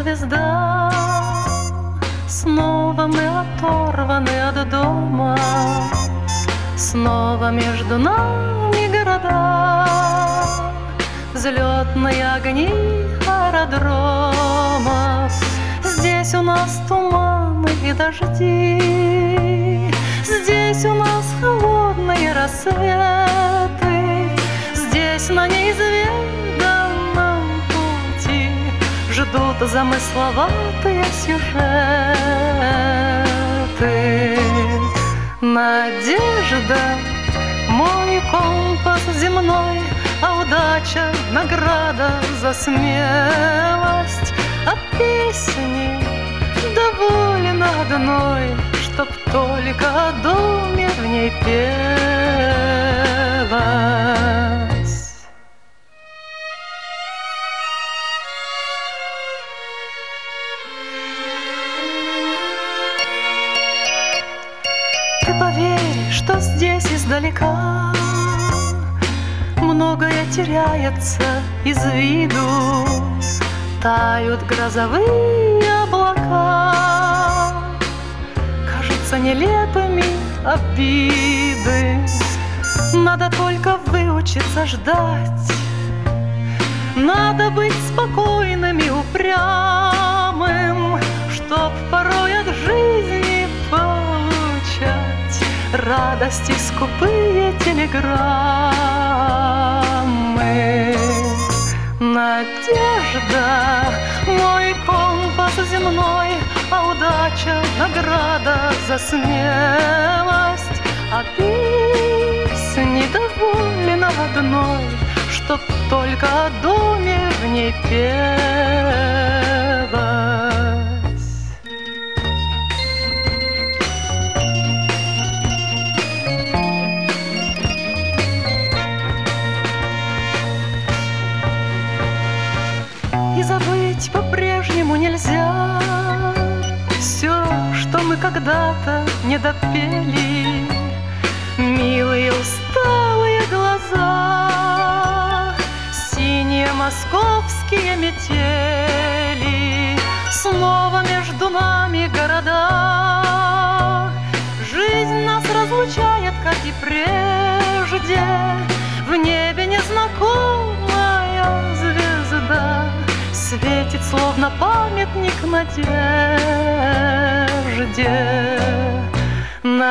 звезда. Снова мы оторваны от дома, снова между нами города, взлетные огни аэродромов. Здесь у нас туманы и дожди, здесь у нас холодные рассветы, здесь на неизведанном пути ждут замысловатые сюжеты. Надежда — мой компас земной, а удача — награда за смелость. А песни доволен одной, чтоб только о доме в ней пелось. Ты поверь, что здесь издалека многое теряется из виду, тают грозовые облака, кажутся нелепыми обиды. Надо только выучиться ждать, надо быть спокойным и упрямым, чтоб порой от жизни получать радости скупые телеграммы. Надежда — мой компас земной, а удача — награда за смелость. А песни доволен одной, чтоб только о доме в ней пелось. И забыть по-прежнему нельзя все, что мы когда-то не допели. Милые усталые глаза, синие московские метели, снова между нами города. Жизнь нас разлучает, как и прежде, в небе незнакомая звезда светит, словно памятник надежде.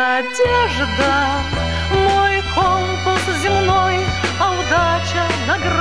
Надежда — мой компас земной, а удача — награда